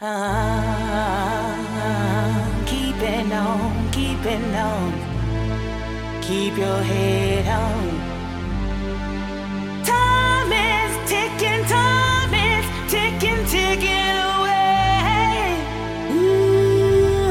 Keeping on, keep your head on. Time is ticking away. Ooh,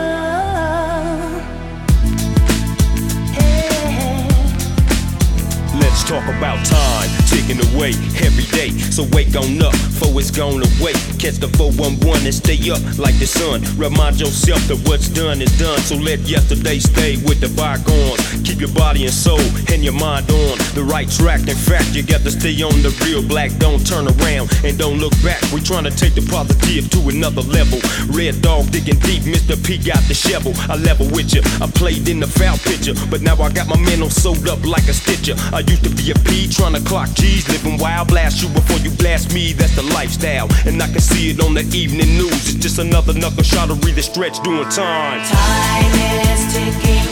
hey. Let's talk about time ticking away every day. So wake on up, for it's gone away. Catch the 411 and stay up like the sun. Remind yourself that what's done is done. So let yesterday stay with the bygones. Keep your body and soul and your mind on the right track. In fact, you got to stay on the real black. Don't turn around and don't look back. We trying to take the positive to another level. Red dog digging deep, Mr. P got the shovel. I level with you, I played in the foul picture, but now I got my mental sewed up like a stitcher. I used to be a P, trying to clock G's, living wild. Blast you before you blast me, that's the lifestyle. And I can see it on the evening news. It's just another knuckle shot to read the stretch doing time. Time is ticking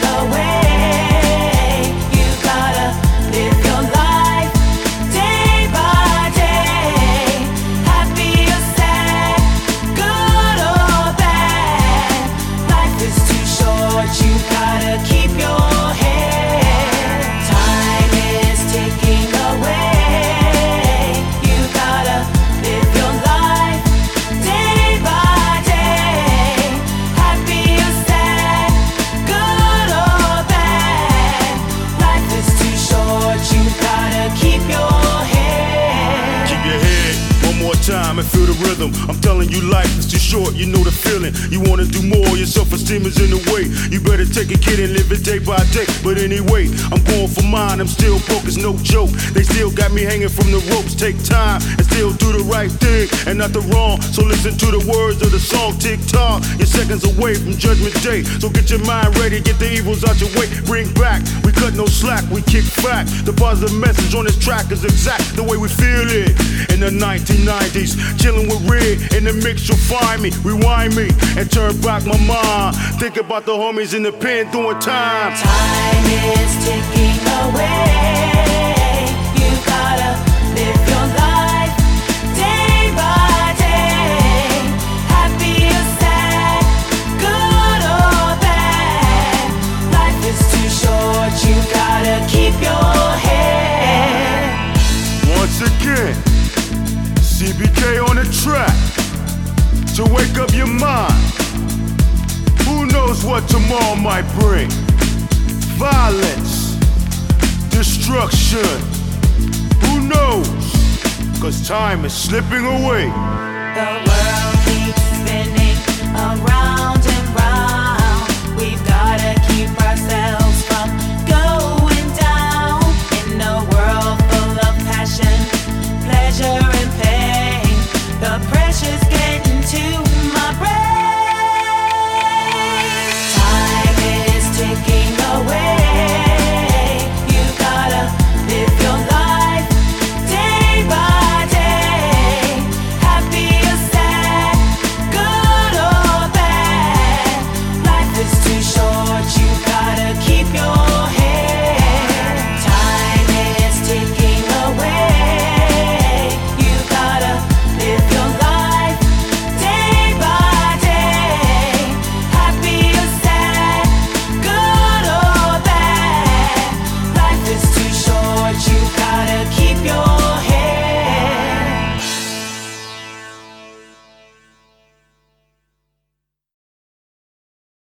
away. You gotta live your life day by day. Happy or sad, good or bad. Life is too short, you gotta keep your head. Time is ticking away. You gotta live your life day by day. Happy or sad, good or bad. Life is too short, you gotta keep your head. Keep your head one more time and feel the rhythm. I'm telling you, life is too short, you know the feeling. You wanna do more, your self-esteem is in the way. You better take a kid and live it day by day. But anyway, I'm going for mine, I'm still broke, it's no joke. They still got me hanging from the ropes. Take time and still do the right thing and not the wrong. So listen to the words of the song, tick tock. You're seconds away from judgment day. So get your mind ready, get the evils out your way. Bring back, we cut no slack, we kick back. The positive message on this track is exact the way we feel it. In the 1990s, chilling with Red, in the mix you'll find me. Rewind me and turn back my mind. Think about the homies in the pen doing time. Time is ticking away. You gotta live your life day by day. Happy or sad, good or bad. Life is too short, you gotta keep your head. Once again, CBK on the track to wake up your mind. Who knows what tomorrow might bring? Violence, destruction. Who knows? 'Cause time is slipping away. The world